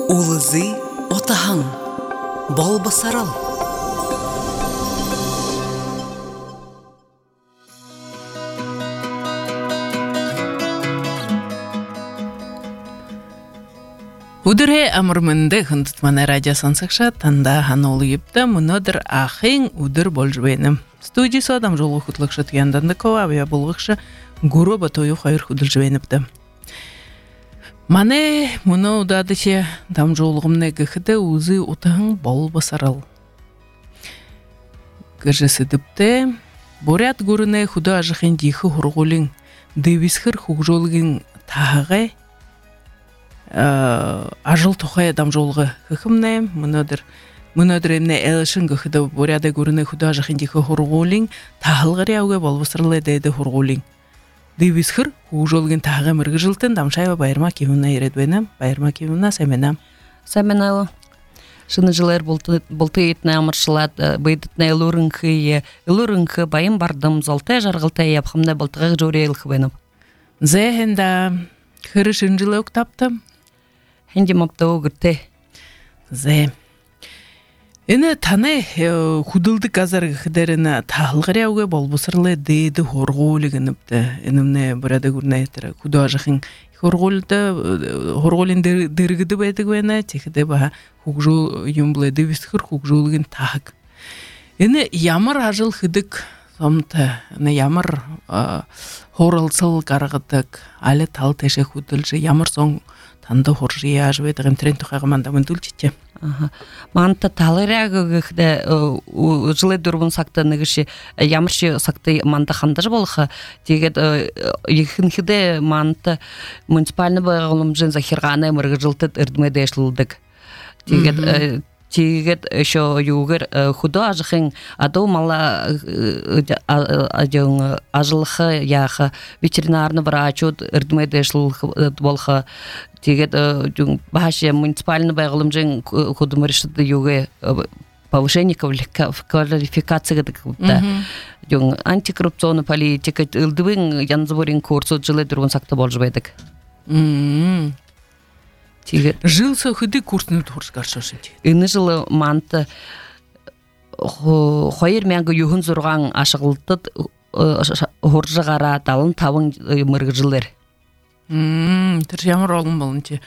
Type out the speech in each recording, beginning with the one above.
Улызы отаһың, бал басарал. Удыре амырмынды хындытманы радиосан сақша танда ханолы епті мұнадыр ахың удыр болжбейнім. Студиясы адам жолғы құтлықшы тұянданды кова авия болғықшы гуру батойы қайыр құдыл жбейніпті. Мане мұны удадыше дам жолғымны гіхіді өзі отаһың бал басарал. Гіржесі діпті, борят гөріне худа ажықын дейхі хұрғолың, дэвисхір хуғжолығын тағығай, ажыл тұқай адам жолғы хықымны, мұнадыр емне әлішін гіхіді боряды гөріне худа ажықын дейхі хұрғолың, тағылғыр яуға бал басарал әдейді хұрғолың. Дэвисхір хуғжолығын тағығы міргі жылтын дамшайва байырма кемуна ередвені, байырма кемуна сәмена. Сәменау. Шыны жылар болты етіне амыршылат, бейдітіне үліріңкі байым бардым, золтай жарғылтай япқымда болтыға жөре елқы бәніп. Зәхенда хыры шын жылы өктапты? Хенде мапта оғырты. Зә. Эне таны худылды казарғы қыдарына тағылғыр яуға болбысырлы дейді хорғолығыныпты. Энімне бұрады көріне етірі. Худу ажықын хорғолын дыргыды бәйтіг бәйна, текіді баға хуғжол юмблы дэвисхір хуғжолығын тағық. Эне ямар ажыл хыдық сомты, ямар хорылсыл қарғыдық, алі тал тәші худылжы, ямар соң танды хоржы яжбайдығын трен тұқағыманда мүнділ жеті. Манта талырягыгыхде жылы дұрбын сақты нығышы ямыршы сақты манта хандаж болға тегет ехінхіде манта муниципальны бағылым жын захирғаны мұрғы жылтыт үрдімеде ешлілдік. Тегет еще югер худо ажықын аду мала ажылығы яғы ветеринарны врачуд үрдімеде ешлілдік болға тегет башы муниципальный байғылым жын худымырышыды юге повышение квалификации гыдыкта. Антикоррупционный политика ылдыбын янзыбырын курсу жылы дұрғын сақты болжыбайдык. Жыл сөхіді курсыны тұрш қаршашын. Үні жылы манты қойыр мәңгі юхын зұрған ашығылтыд хоржығара талын тавын мұрғы жылыр. Тір ямыр олым болынче.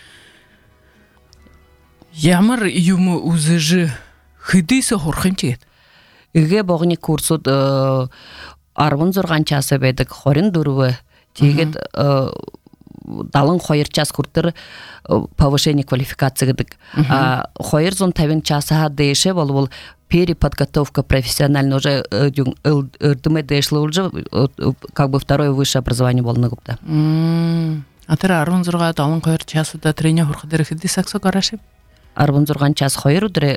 Ямыр юмы үзіжі хыдыйсы хорқын чегет? Үге боғыне курсуд арвын зұрған часы бәдік хорын дұрвы тегет далын қойыр час күртір повышение квалификации гыдык. Қойыр зон тавин часа дейші бол переподготовка профессионально уже үрдіме дейшлі уже как бы второе высшее образование болны гыпта. Атыр арвын зұрға далын қойыр часы да трене хорқыдыры хыды сақсы қарашы? Арвын зұрған час қойыр үдірі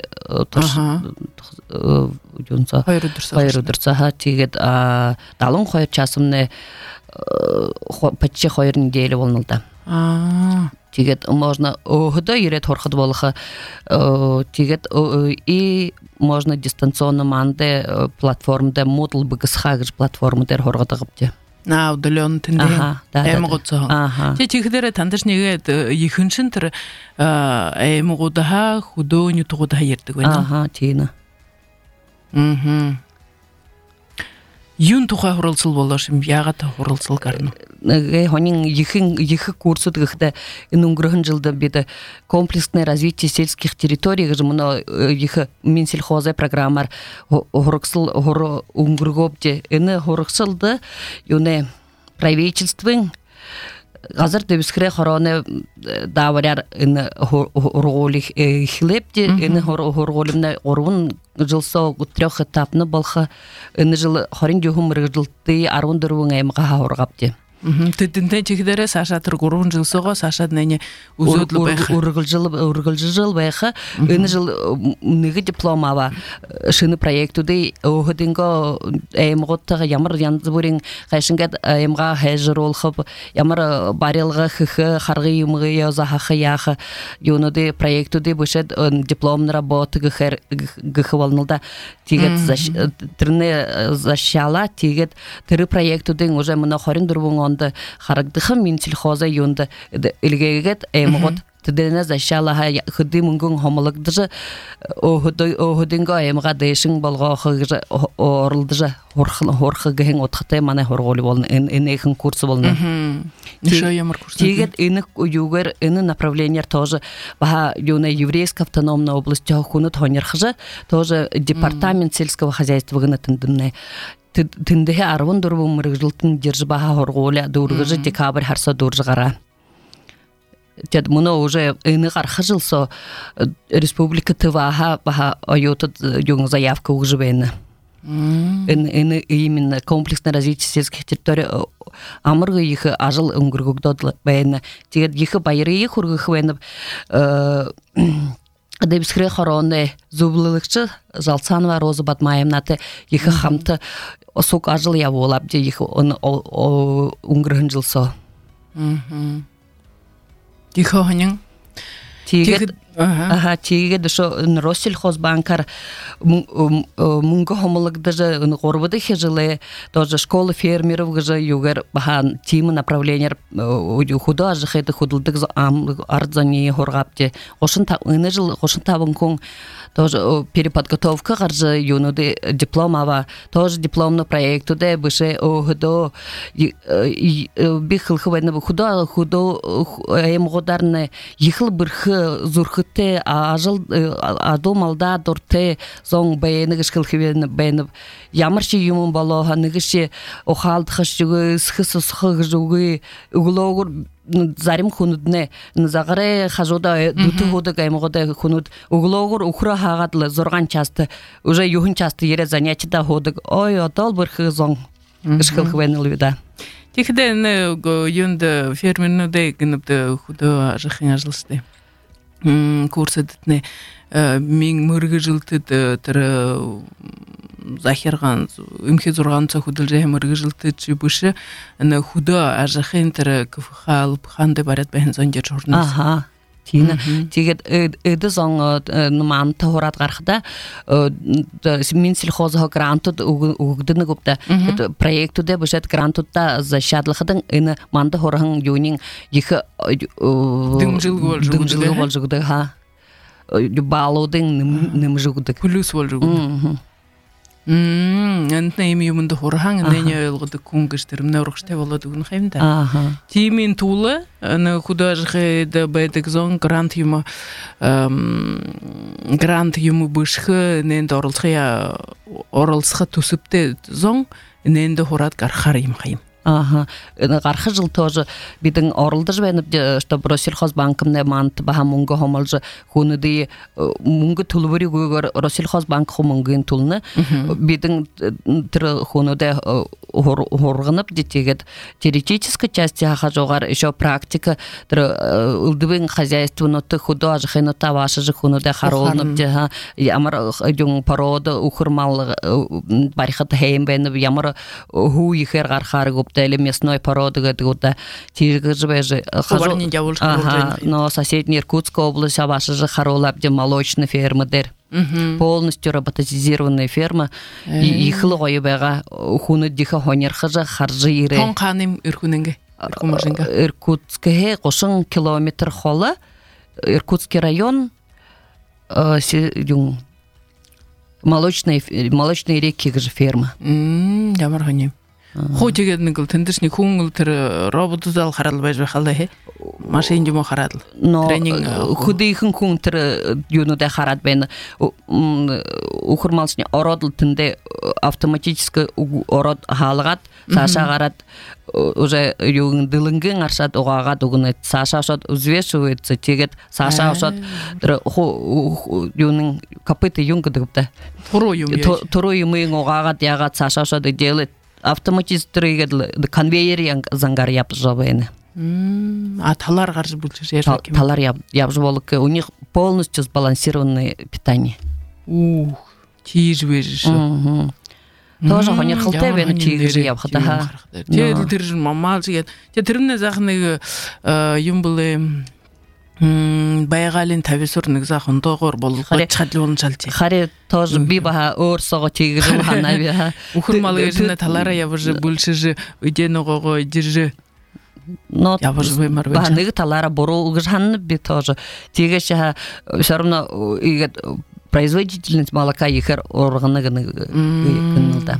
қойыр үдірса тегет далын қойыр часымны почти қойыр неделі болнылда. Тегет можно оғыда ерет хорқыды болығы. Тегет и можно дистанционно манды платформада Moodle бұғысқа платформадер хорғыды ғыпте. Удален тіндеген әймі ғыдсығын. Тегідері тандыш неге екіншін түрі әймі ғыдыға худо нүті ғыдыға ерді көйні? Тейіні. Юн тұға құрылсыл болашым, яғата құрылсыл қарны. Хонин ехы курсу дығыда үнгірігін жылды беді комплексное развитие сельских территорий, мұны ехы Минсельхозай программар ғырықсыл ғыры үнгіргопте. Үні ғырықсылды, үні правительствың Газар дэвисхрэ хороне даваряр ин хорголих хлебте ин хорголимна орун жылсо трёх этапны болха ин жыл хорин жухум рыжылты 14 аймга хоргапты. Тетинте чигдере Саша тургурун жылсого Саша нене үзөдлү байха. Ургыл байха ин жыл неге дипломава шыны проектуды огдинго эмготтага ямар янзбурин кайшынгат эмга хежер олхып ямар барылга хх харгы юмгы язаха яха юнуды проектуды бушет дипломный работа гхер гхвалнылда тигет трне защала тигет тры проектудын уже мына хорин дурбун харагдыхым Минсельхоза юнда илгегет эмгот тедене защала хыды мунгун хомолыгдыжы оһудинго эмга дэшин болго хыгы орылдыжы хорхы ген отхтай мана хорголи болны энехин курсы болны. Еще ямар курсы. Тигет иных югер ины направления тоже баха юна еврейская автономная область хунут хонерхжы тоже департамент сельского хозяйства гына тындынны. Тындыхе арвын дурбу мырыгжылтын держи баха хорголи дургыжы декабрь харса дуржыгара. Тед муно уже ины архажылсо республика Тываха баха айотат юн заявка угжыбейны. Именно комплексное развитие сельских территорий амыргы их ажыл үңгіргігдодлы бәйіні. Тегет их байыры их үргіх бәйіні дебісхре хороны зублылықчы жалцанова розы батмайымнаты их хамты осук ажыл я олап де их үңгіргін жылсо. Их ханын? Тегет дышо Россельхозбанкар мунго хомологдыжы горбыды хежылы тоже школы фермеров гыжы югер бахан тимы направления худо ажыхайды худылдык ардзани хоргапте ошын та ыны жыл ошын табын кон тоже переподготовка гаржы юнуды дипломава тоже дипломный проекту де быше худо бихыл хвайны худо эмгодарны ихыл бирхы зурхы те ажыл адомалда дорте зон бэйны гышкылхывен бэйны ямарчы юмун балоха нигыши охалдхашыгы схысысхыгжугы углогур зарим хунудне загаре хажода дутугода гаймгода хунуд углогур ухра хагадлы зорган часты уже юхун часты ере занятида ходык ой отол бирхы зон гышкылхывен лвида. Тихде юнда фермернуде гыныбды худо ажыхын ажылсты. Курсыдытны мен мөргі жылтыд тірі захирған үмхе зорғанца худыл жай мөргі жылтыд жібіші худо ажыхын тірі кіфіға алып қанды барет бәйін зондер жорныз. Аха. Тина тигет эды зон нуман тохорат гархда мин сельхозга грантут угдыны гупта проекту де бушет грантутта защадлыхдын ины манды хорхан юнин ихи дымжылгы болжугды ха балудын нымжугды плюс болжугды Антна ими юмунда хорхан нэня ойлгоды күнгіштерімна ұрғыштай болады үгін қаймда. Тимин тулы, худажығы да бәдік зон грант юмы бішқы нэнді орылсыға түсіпті зон нэнді хорат гархар им қайым. Гархы жыл тоже бидин орылдыж бәйніп, что Россельхозбанкымне мант баха мунғы хомалжы хуныды мунғы тулвыри гүйгөр Россельхозбанк хумунгын тулны бидин тірі хуныды хорғынып детегет теоретической части хаха жоғар еще практика тірі үлдібін хозяйствоноты худу ажықынота вашы жы хуныды харолынып де ямар юң породы ухырмал барихаты хейм бәйніп ямар ху ехер гархары или местной породы где-то тиргыжбежи но соседняя Иркутская область ваша же харолап где молочные фермы дер полностью роботизированная ферма и хлой бега хуны диха хонерхажа харжы ире тонканым иркуненге Иркутское кошын километр холла Иркутский район молочные реки же ферма ямархани Хотигедний гыл тендишний хунгыл тер роботузал харадл бәжбе халдахе машин жумо харадл тренинг худихын хун тер юнуде харад бен ухурмалсыне ородл тенде автоматически ород халгат саша гарат уже юн дылынгын аршат огагат угуны саша шот взвешивается тегет саша шот юнын копыты юнгыдыпта туру юмы огагат ягат саша шот делает автоматизированный конвейер зангар yapжабыны. Талар гаржы бүлчү жер. Талар yapжаболык, у них полностью сбалансированное питание. Тиж бежишь. Тоже хонер халтевен тиж yapхата. Тир мамал жигет. Тирне захны юмбылы байгалин тависурныг захан доогоор болгож чадлуун шалж. Харе тоже бибаха өөрсөгөө тигрэн ханаа би ха. Ухурмал гэрнэ талаараа явж бүлшиж өдөө нөгөөгөө идэрж Но баныгы талара бору гжанны би тоже. Теге ша все равно производительность молока ихер органы гынылда.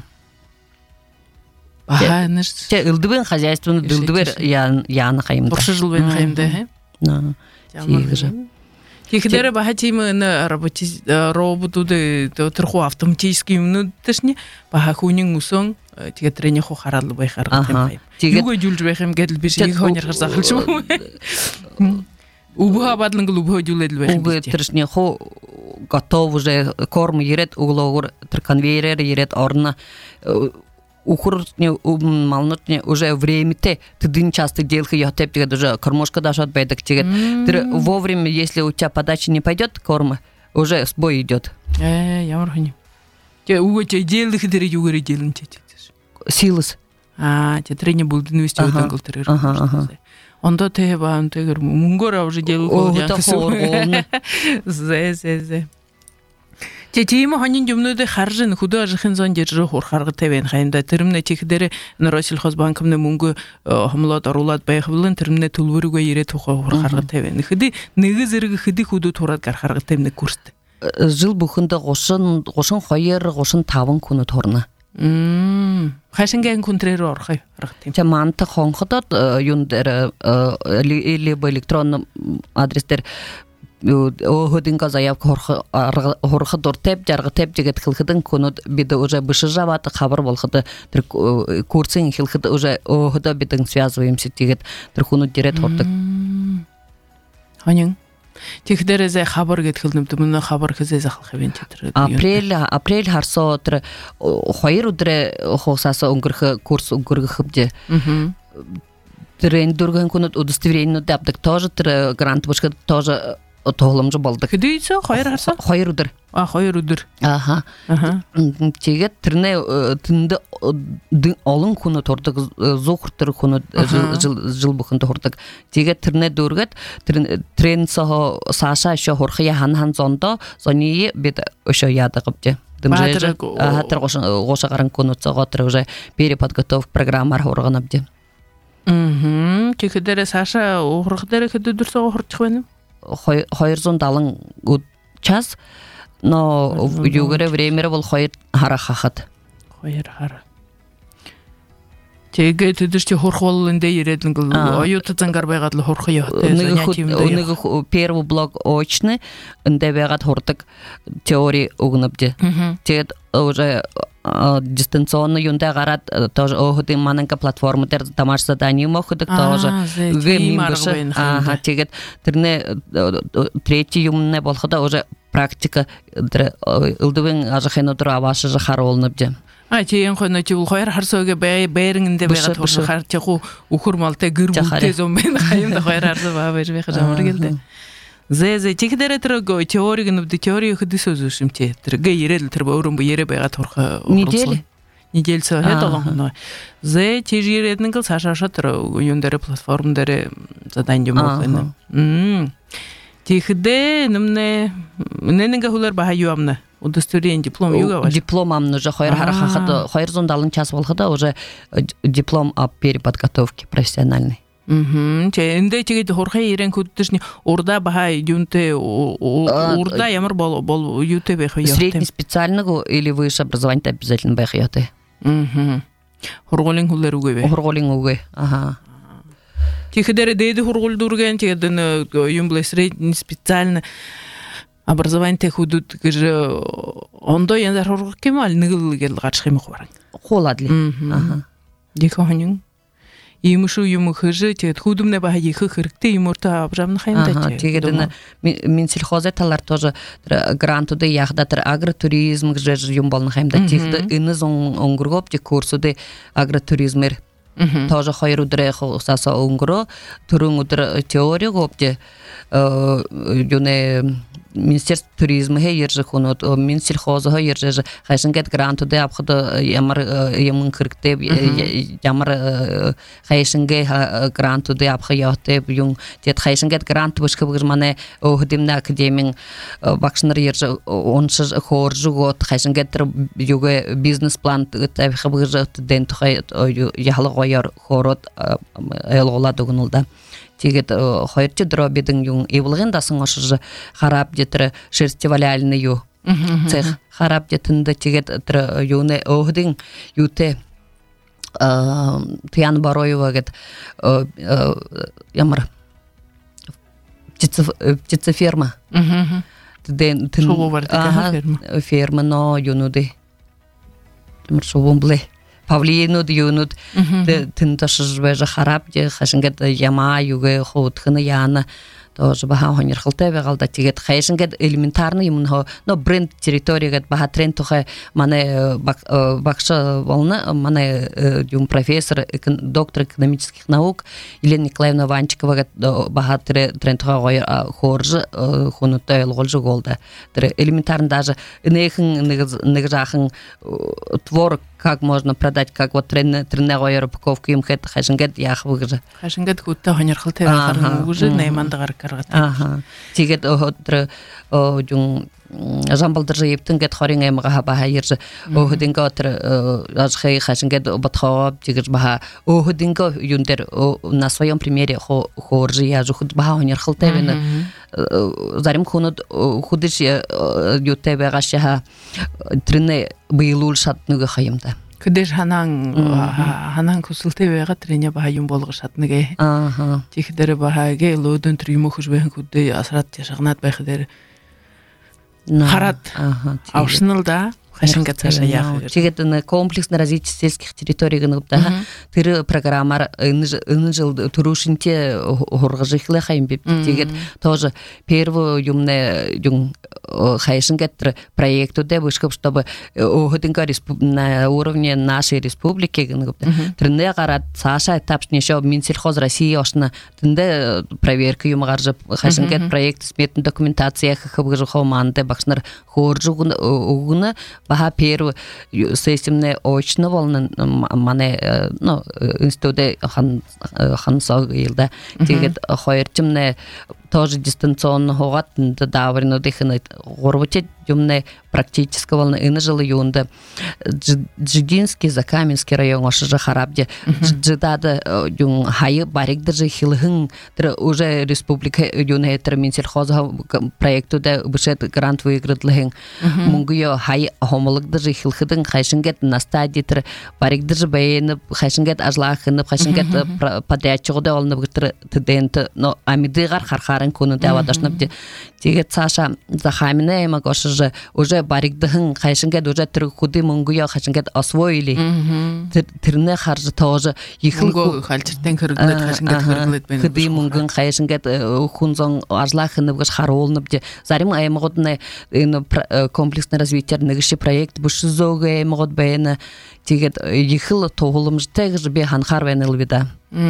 Баха неш. Те ылдыбын хозяйствоны дылдыбыр яны хайымда. Буршы жыл бен хайымда, Теге же. Тихидere баха тимы на роботуды троху автоматически точнее баха хунин усон тиге трене хо харалы бай харгатем. Юга жулж байхам гэдэл биш их хонер харсахалч юм. Убха бадлын убха жулэдэл байхам. Уга трешне хо готов уже корм ерет угловор конвейер ерет орна ухуртне малнутне уже времени ты дын часто делка я теп тебе даже кормушка даже отбедок тебе вовремя если у тебя подача не пойдет корма уже сбой идет. Я моргни. Те уго те делдых дери югери делин те. Силус. Те трене булды нвести одангл терер. Онда те бан тегер мунгора уже делал. Зе. Тетима ханин жумнуды харжын худа жихин зон жержи хорхаргы тебен хайымда тирмне тихдери Норосил хозбанкымны мунгу хамлат арулат байхбылын тирмне тулвуруга ере туха хорхаргы тебен хиди негизерги хиди худу турат гархаргы тебне курсты. Жыл бухында гошын хайыр гошын тавын күні торна. Хашинген күнтрері орхай рахтим. Те манты хонхотот юндер либо электронный адрестер Ходинка заявка хорха дортеп жаргы теп жигет хилхидин конут биде уже бышы жабаты хабар болхыды курсын хилхиды уже хода бидин связываемся тигет трхуну дирет хортык. Ханин тихдере зе хабар гетхилдим тумна хабар кызе захалхавен тетре. Апрель харсо тре хайыр удре хосасы унгырхы курс унгыргы хыбде. Трен дурган конут удостоверение дабдык тоже тре грант башка тоже Тоғылымжы болдық. Кедейсі, қайыр арса? Қайыр ұдыр. Қайыр ұдыр. Тегет түріне түнді олың күні тордық, зоқыртыр күні жыл бұқынды тордық. Тегет түріне дөргет, трен саша үші хорқия хан зонда, зоние бет үші яды қыпте. Хаттыр ғоша қарын күні цоғатыр уже переподготовка программар орған абде. Тегедері саша оғырқдері кеді дұрса оғыртық бәнім? Хайырзон далың час, но югере времени был хайыр хара хахат. Хайыр хара. Теге тедиште хорхолында ередин гыл. Аюты зангарбайгатлы хорхой занятиемде. Уныгы первый блок очный, инде бегат хортык теория угнапте. Тед уже дистанционно юнда гарат тоже оходы мананка платформа тер домашнее задание моходык тоже гемимбышы тегет тирне третий юмне болхода уже практика ылдыбын ажахен отур авашы жахар олныбде. Тиен хойно тибул хайр харсоге бейрингинде бегат хошы хар чаху ухурмалте гырбулте зомбен хайымда хайр харсы бабер беха жамыр келди. Зе тикдере трого теорияны теория хыды сөзүшүмте. Трге ерел трба урун бу ере бега торха. Недель сахет алган. Зе тижиредин гыл сашаша тро юндары платформдары задание мокны. Тихде нымне ненге хулар баха юамна. Удостоверение диплом юга ваш. Дипломам нужно хайр харахата хайр зондалын час болхада уже диплом о переподготовке профессиональной. Энде тиге хорхай ерен күттүшни орда баха юнте орда ямар бол юте бехе яхте. Средний специального или высшее образование обязательно бехе яхте. Хорголин хулер угебе. Хорголин уге. Тихедере деди хоргол дурген тигеден юмбле средний специальное образование худут гыжы ондо яндар хоргол кемал нигыл гел гачхым хваран. Холадли. Диханин Имушу юму хыжы тет худумне баха ехы хырыкты имурта абжамны хайымда. Тегеден мен сельхозеталар тоже грантуды яхдатыр агротуризм гжеж юмбалны хайымда. Тегді иныз оңгыргоп те курсуды агротуризмер. Тоже хайыр удыры саса оңгыру, турун удыры теория гопте юне Министерство туризма ержи хунут Минсельхоза ержи хайшингет гранту де апхыды ямар ямын кырктеп ямар хайшинге гранту де апхы яхтеп юн тет хайшингет грант бышкы мане охдимна академин бакшнар ержи онсыз хоржу гот хайшингет юге бизнес план теп хыбыжы ден тухай яхлы гояр хорот элгола дугнулда тигет хайрчы дробидин юн эвлыгын дасын ошыжы харап детре фестиваляльный ю цех харап детинде тигет юне охдин юте Тиян Бароева гет ямар птицеферма ден ферма но юнуды маршовумбле Павлину юнут тынташыжбежа харап де хашингет яма юге хотхны яна тоже баха хонер халтеве галда тигет хайшингет элементарный именно но бренд территория баха тренд тухай мане бакша волна мане юм профессор доктор экономических наук Елена Николаевна Ванчикова баха тренд тухай хоржы хунутай голжы голда элементарно даже негжахын твор как можно продать, как вот тренер упаковку им хэт хашингет яхвыгжы. Хашингет кутта хонер халтеве харны уже наймандагар каргат. Тигет одр жун жамбалдыржы ептин гет хоринга эмга баха ержи охдинга отр ажхай хашингет батхап тигер баха охдинга юндер на своем примере хоржи я жухд баха хонер халтеве зарим хунут худиш ютебе гашха трене быйлул шатныгы хайымда. Кыдеш ханан кусултевега трене баха юм болгы шатныгы. Тихдер бахаге лодон трюму хужбен кудde асрат яшагнат байхдер. Харат аушнылда хашингет саша яхыр. Тигетне комплексно развитие сельских территорий гыныкта тыры программар ын жыл турушинте хоргыжыхлы хайымбеп тигет тоже первый юмне юн хайшингет проекту де вышкып чтобы охдинга на уровне нашей республики гыныкта трне гарат саша этапшне еще Минсельхоз России ошна тынде проверка юмгаржы хайшингет проект сметный документация хыбыжы хоманде бакшнар хоржугун угуна баха первый системне очно волны мане ну институте хансаг елда тигет хойрчимне тоже дистанционно хогат даврно дихны горвоче юмне практически волны инжылы юнда Джидинский Закаменский район ошыжы харабде жидады юн хайы барикдыржы хилхын уже республика юне Минсельхоза проекту да бушет грант выигрыдлыхын мунгуё хай хомылыгдыржы хилхыдын хайшингет на стадии барикдыржы бейни хайшингет ажлахыны хайшингет подрядчыгыда олны бытыр тдент но амидыгар хархарын куну давадашнып тигет Саша Захамина эма гошыжы уже барикдыхын хайшингет уже худы мунгуё хайшингет освоили тирне харжы тоже ихыл хальчтен кыргылет хайшингет кыргылет бен худы мунгун хайшингет хунзон ажлахыны гыш харолнып де зарим аймагодны комплексное развитие нэгши проект бушзога эмгод бейна тигет ихыл тоголумж тэгж бе ханхар венелбида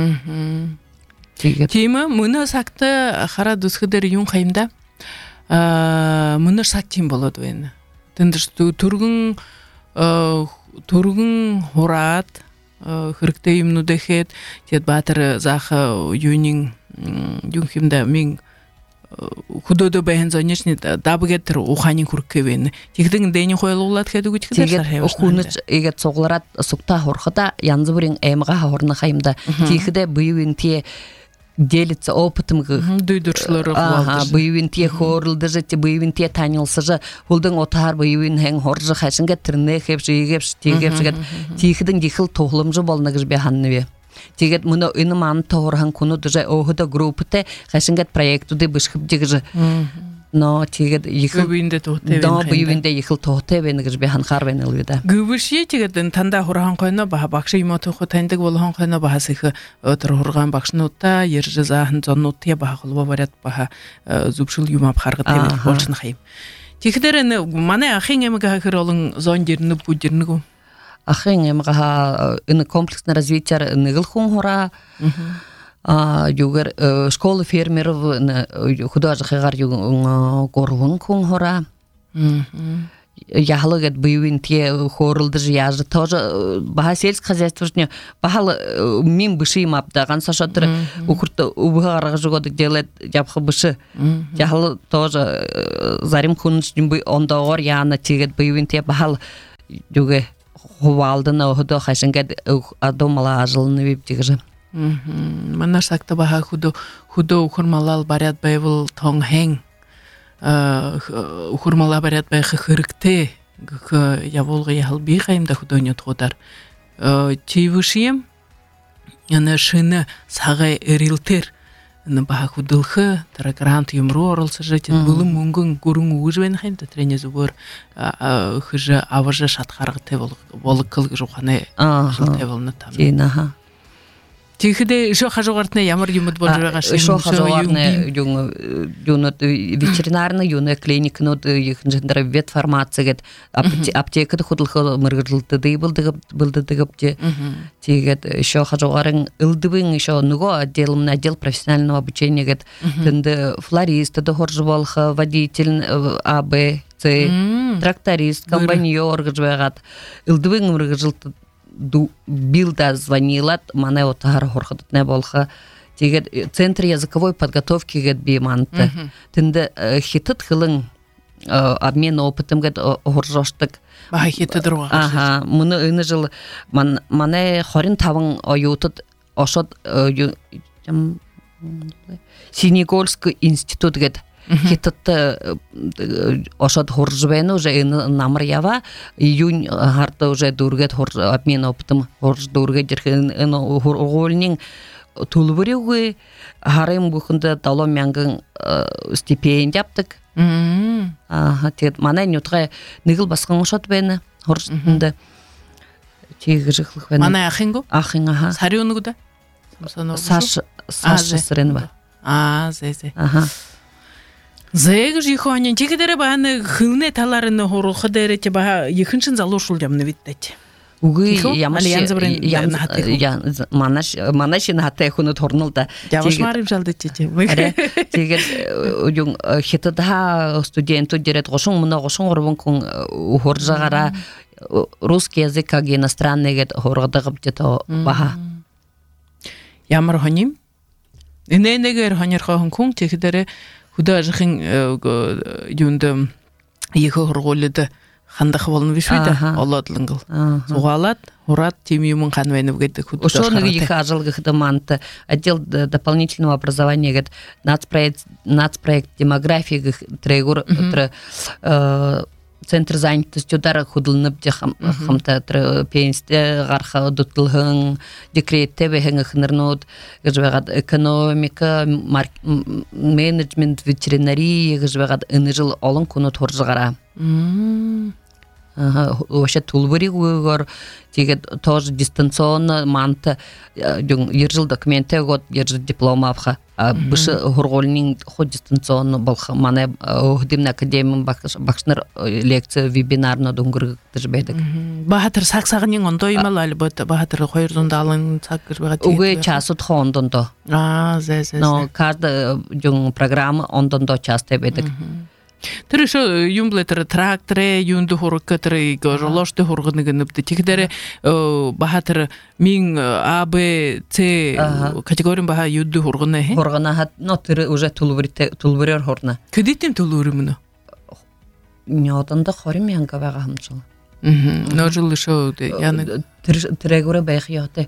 тема мына сакта хара дусхыдер юн хайымда мына сактим болот вен тындыш тургун хорат хырыкты имну дехет тет батыр заха юнин юнхимда мин худодо бен занешни дабгетер уханин куркевен тигдин дени хойлуулат хедугүч кедер хунуч эгет согларат сукта хорхата янзыбырын эмга хорна хайымда тихде быйын те делится опытым дүйдүрчүлөр быйын те хорулды же быйын те танылсы же улдың отар быйын хен хоржы хашинге тирне хеп жигеп тигеп жигет тихдин дихил тоглумжу болнагыж бе ханныбе тигет муну инман торхан куну же огда группте хашингет проекту де бышкып дигже но тигет ихил бүйүндө тохтебен да бүйүндө ихил тохтебен гыж бе ханхар венелбида гүбүши тигетен танда хорхан койно баха бакшы имото хотандык болгон койно бахасыхы отыр хорган бакшнутта ержи захын зоннутте баха кылба барат баха зубшул юмап харгыт болчун хайым тигдерен мане ахин эмге хыролун зон жерни бу жерни ахин эмга ин комплексное развитие нигыл хун хора югер школы фермеров художникар горлун кунгора. Яхлагет буйвин те хорылды жyazы тоже баха сельское хозяйство бахал мин быши мапдаган сашатыр укурта убыгарга жогодык делет жапхы бышы яхлы тоже зарим кунч бу ондогор яна тегет буйвин те бахал юге ховалдына худо хашынгет адомала ажылны вип тегже манаш сакта баха худо ухурмалал барят байвыл тоңхең ухурмала барят байхы хырыкте яволга яхал бихаймда худоня тодар чейвышием яна шыны сагай эрилтер на баха худылхы тарагрант юмру орылсы жетен булым мунгун гурун ужвен хамда трене зубор хыжы аважы шатхаргы волы кылгы жуханы жылтевылны там Тихде шо хажугартны ямар юмут болжуга шо хажугартны юнут ветеринарный юны клиникны ихнжендер ветфармацияет аптекада худылхы мыргылды булдыгып те тигет шо хажугарын ылдыбын шо nugo отдел профессионального обучения гет тенде флорист да хоржы болхы водитель АБ С тракторист комбайнер гыжбагат ылдыбын мыргылды билда звонилат мане отар хорхот не болха тигет центр языковой подготовки гет биманты тинде хитет хылын обмен опытым гет хоржоштык ба хитет дурга ага муны ины жыл мане хорин тавын оютут ошот Синегольский институт гет хитет ошот хоржбен уже намыр ява июнь харта уже дургет обмен опытым хорж дургет дерхен хорголнин тулбурюгы харым бухында талон мянгын стипендия яптык тет мана нютга нигыл баскан ошот бени хоржында тегижиклык бени мана ахингу ахинга сарионугуда Саша Сренва зе Зэг жихоанин тигдере бааны хылне таларыны хорулхы дерете ба екіншін залошул жамны виттет. Угы манашин хатта хуны торнулда. Жавашмарым жалды тете. Тигер юн хитада студенту дерет гошун мына гошун орбун кун хоржагара русский язык как иностранный гет хоргадыгып жето баха. Ямар хоним? Иненегер хонер хон кун тигдере художникин юнды екі хорголды хандах болны бишуйда алладылынгыл. Сугалат, урат тимюмун ханвайны бгетті художник. Ошоны екі ажылғы хыдыманты отдел дополнительного образования гет нацпроект демографии трегур центр занятости удара худылнып де хамта пенсия гарха дутлыгын декретте бехен хнырнут гыжбагат экономика менеджмент ветеринария гыжбагат ынжыл алын куну торжыгара вообще тулбури гор тигет тоже дистанционно манта ержил документы год ержил диплома авха бышы хорголнин ход дистанционно болха мане хдимна академия бакшнар лекция вебинарна дунгыр тежбедик бахатыр саксагынын ондой мал албат бахатыр койрдунда алын сакыр багат уге часут хондондо зе но каждый жун программа ондондо час тебедик Тэршо юмблетер тракторе юнду хоркатры гожолошты хоргыныгынып тигдере бахатыр мин А Б С категория баха юнду хоргыны хоргына но тэр уже тулбурер хорна кедитим тулурымны нётанда хорим янга бага хамчыл но жылы шо яны трегуре байхяты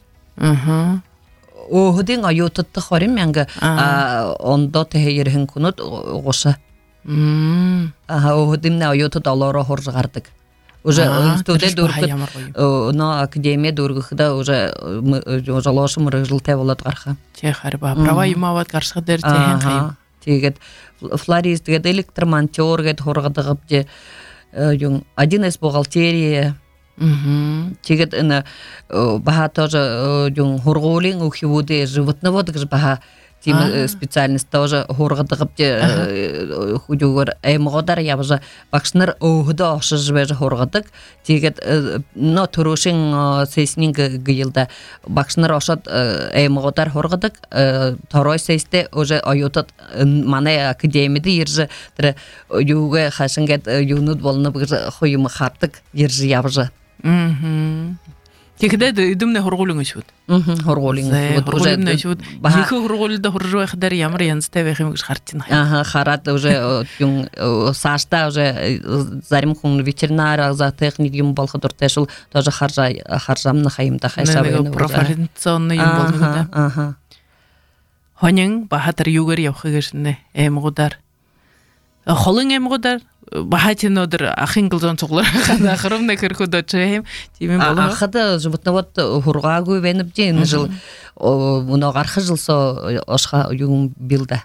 о ходин аютты хорим янга ондо tehirhin kunut гоша Охдимна аюту доллара хоржгардык. Уже студент дургыт, но академия дургыхда уже жалошым рыжылтай болот гарха. Техар ба права юмават гаршык дер техен кайым. Тегет флорист гет электромонтер гет хоргадыгып же один из бухгалтерия. Тегет ына баха тоже хорголин ухивуде животноводык баха совместимый специальность тоже хоргадыгып же худюгөр эмгодар ябжа бакшнар огда ошжбеж хоргадык тигет но турушин сеснинг гылда бакшнар ошот эмгодар хоргадык второй сесте уже аютат мане академияда ирже тре юга хашингет юнут болны хойым хартык ирже ябжа Тегде идумне хорголуң шут. Хорголуң шут. Екі хорголда хоржой хадар ямар янстай вехим шартин. Харат уже юн сашта уже зарим хун ветеринар за техникум болхадыр тешул тоже харжамны хайымда хайшабыны. Профориентационный юм болмуда. Хонин бахатар югар явхыгышны эмгодар. Холын эмгодар бахатин одыр ахин кылжон чоглар хана хырымна кыркуда чейм тимен боло. Ахада жубутнават хургагу венеп ден жыл муна гархы жыл со ошха юм билда.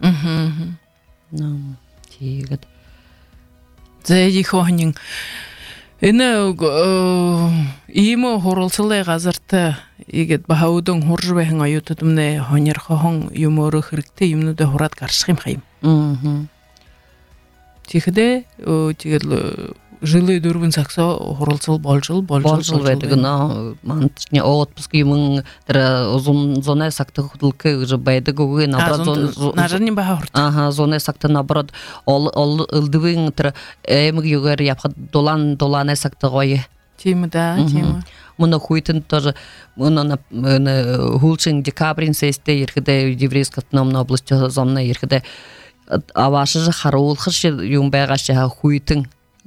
Тигет. Зэди хонин эне имо хоролсылай газарта игет баудың хоржбехин аютудумне хонер хон юмору хиркте юмнуда хорат каршым хайм. Тихде тигел жылы дөрбүн сакса хоролсыл болжул ведигна мантне отпуск юмун тра зоне сакта худулке уже байды гуге набрат нажарни бахар. Зоне сакта набрат ол ылдыбын тра эмиг югар япха долане сакта гое. Тема. Муна хуйтын тоже муна хулчин декабрин сесте ерхде еврейская автономная область зомна ерхде авашы же харулхыш юмбайгашы хуйтын.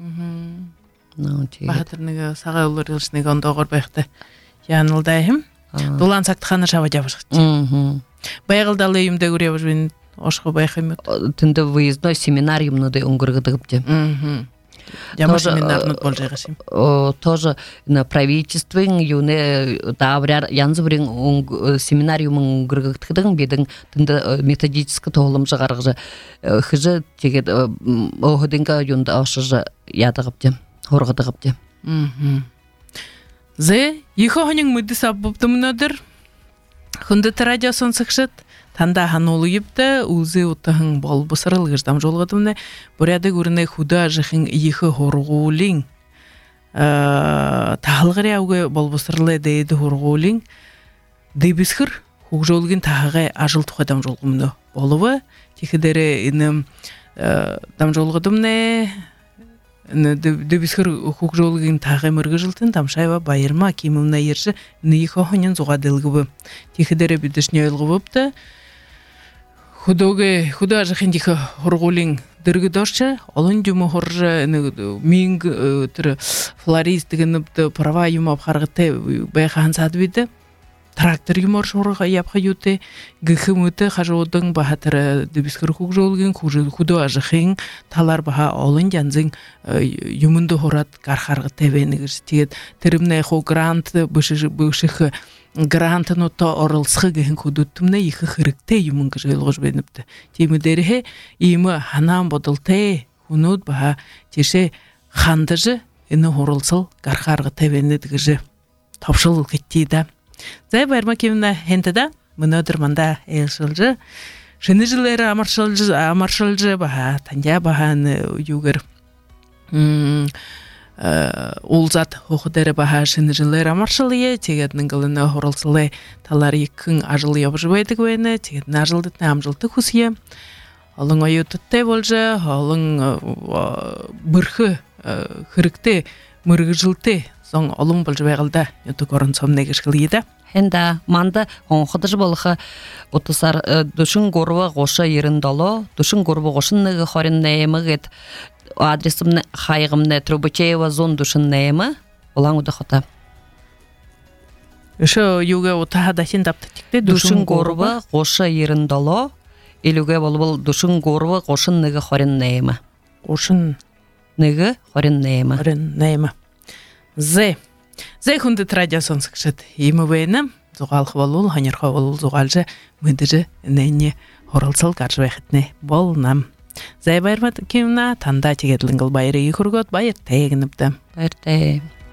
Бахатырныга сага улар илшнега ондогор байхты. Янылдайым. Долан сактханы шава жабышты. Байгылдалы юмда көребіз бен ошқы байхым. Тынды выездной семинар юмнуды унгыргыдыгыпты. Яма семинарнут болжайгашым. Тоже на правительство юне давряр янзыбрин семинариумын унгыргыдыгын бедин тынды методический толым жыгаргы хыжы тегет оходинга юнда ашыжы ядыгыпты, хоргыдыгыпты. Зе ихохонин мыды саббыптымынадыр. Хунды радиосын сыкшыт. Танда ханолу епті, ұлзы ұттығын бол бұсырыл ғырдам жолғадымны, бұряды көріне худа жықын иіхі хорғулин. Тағылғыр яуғы бол бұсырылы дейді хорғулин. Дейбісқыр, хуқ жолғын тағығы ажыл тұқадам жолғымны болуы. Текідері інім дам жолғадымны, Дөбісқыр хуқ жолғын тағы мұрғы жылтын тамшайва байырма кемімна ерші нейхі хонен зуға дылғыбы. Текідері бүдішіне өлгі бөпті. Худа жахындихы хорголин дыргы дошча, олон дюмы хоржа минг флорист дегеніпті права юмап харғыты байқахан садвиді. Трактор юмор шорға япқа юты, гіхі мүті қажуыдың бахатыры дөбіскір хуқ жолғын, худа жахын талар баха олон жанзың юмынды хорат қарқарғыты бәнігірс. Тегет тірімнай хо грант бөшіхі грантын отта орылсығы гіхін кудуттымна ехі хырыкте юмынғы жайлғыш бәніпті. Темідері емі ханам бодылты, хунуд баха теше хандыжы іні орылсыл қарқарғыты бәнідігіжі тапшыл кеттейді. Зай байырма кеміна хентіда, мұны өдірманда әйілшілжі. Шыны жылары амаршылжы баха, тандя баханы югір олзат оқыдары баха шыны жылары амаршылые, тегетнің ғылыны хорылсылы талар екін ажылы ябыжы байды көйіні, тегетін ажылдытны амжылты құсия. Олың ойы тұттай болжы, олың бұрхы хырыкты мұрғы жылты соң олың болжы байғылда өті көрін сомнегі шқылыйды. Хенда манда онхыдыжы болығы отысар дүшін горва ғоша еріндалы, дүшін горва ғошыннығы хорин нәйімігет адресімні хайығымны Трубачеева зон дүшін нәйімі олаң ұды хота. Үші юге отаға дасен дапты тікті дүшін горва ғоша еріндалы, елуге бол дүшін горва ғошыннығы хорин нәйімі. Ғошыннығы хорин нәйімі. Зай хунды радиосын сықшыд. Емі бәйіні зұғалқы болуыл, ханерқа болуыл зұғалжы мүдірі нәйіне хорылсыл қаржы бәйхітіне болнам. Зай байырмат кемна танда тегетлінгіл байыры екіргөт байыр тәйгініпті. Байыр тәйгініпті.